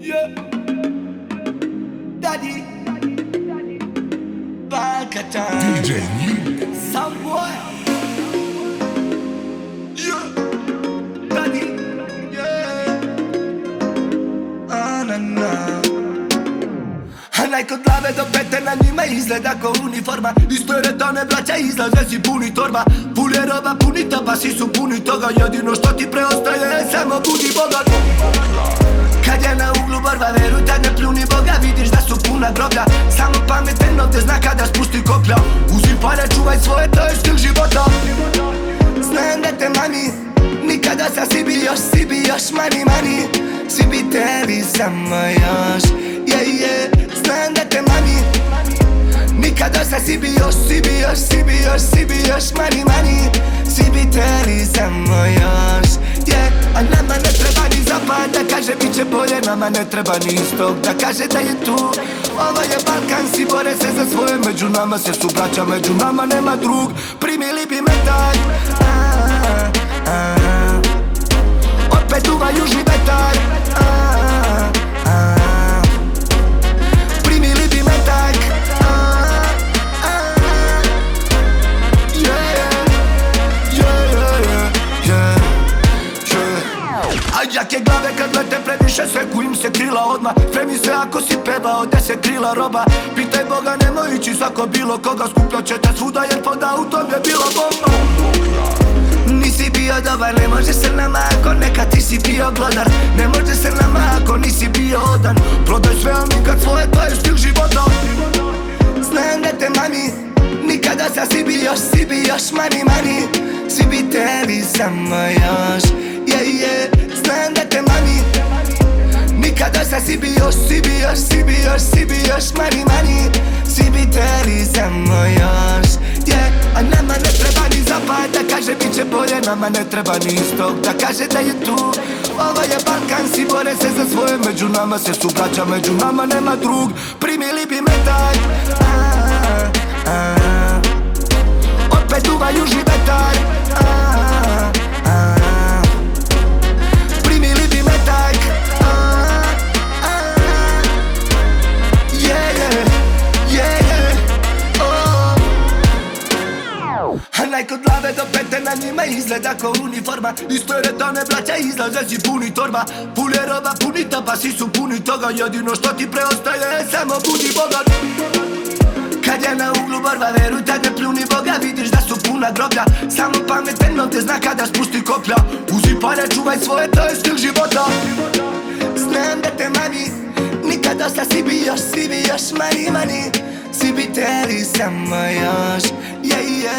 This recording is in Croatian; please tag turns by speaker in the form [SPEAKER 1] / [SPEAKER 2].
[SPEAKER 1] Yeah. Daddy. Balkatan.
[SPEAKER 2] DJ Link.
[SPEAKER 1] Some boy. Yeah. Daddy. Yeah. Na na. Onaj kod glave do pete na njima izgleda ko uniforma. Isto je redone braća, izlaze si puni torba. Pun je roba, puni toba, svi su puni toga. Jedino što ti preostaje je samo budi bogat. Kad je na uglu borba, verujte ne pljuni Boga. Vidiš da su puna groblja, samo pametan ovdje zna kada spusti koplja. Uzim pare, čuvaj svoje, to je stil života. Znam da te mani, nikada sa si bi još mani mani. Svi bi teli samo još, yeah yeah. Znam da te mani, nikada sa si bi još mani mani. Svi bi teli samo još, yeah. A nama ne treba ni zapad da kaže bit će bolje. Nama ne treba ni istok da kaže da je tu. Ovo je Balkan, svi bore se za svoje. Među nama se su braća, među nama nema drug. Primili bi me tak, opet duva južni vetar. Primili bi me tak, Jake glave kad lete previše seku im se krila odmah. Spremi se ako si pevao 10 krila roba. Pitaj Boga nemoj ići svako bilo koga. Skupljat će te svuda jer pod autom je bila bomba. Nisi bio dobar, ne može se nama ako nekad ti si bio glodar. Ne može se nama ako nisi bio odan. Prodaj sve al nikad svoje, to je stil života. Znam da te mami, nikada sa si bi još mani mani. Svi bi teli samo još, yeah yeah. Znam da te mami, nikada sa si bi još mani mani. Svi bi teli samo još, yeah. A nama ne treba ni zapad da kaže bit će bolje. Nama ne treba ni istok da kaže da je tu. Ovo je Balkan, svi bore se za svoje. Među nama se su braća, među nama nema drug. Primili bi me tak, opet duva južni vetar. Primili bi me tak, yeah yeah, yeah yeah, oh. Onaj kod glave do pete na njima izgleda ko uniforma. Isto je redone braća, izlaze si puni torba. Pun je roba, puni toba, svi su puni toga. Jedino što ti preostaje je samo budi bogat. Kad je na uglu borba, verujte ne pljuni Boga. Vidiš da su puna groblja, samo pametan ovdje zna kada spusti koplja. Uzim pare, čuvaj svoje, to je stil života. Znam da te mani, nikada sa si bi još mani mani. Svi bi teli samo još, yeah yeah.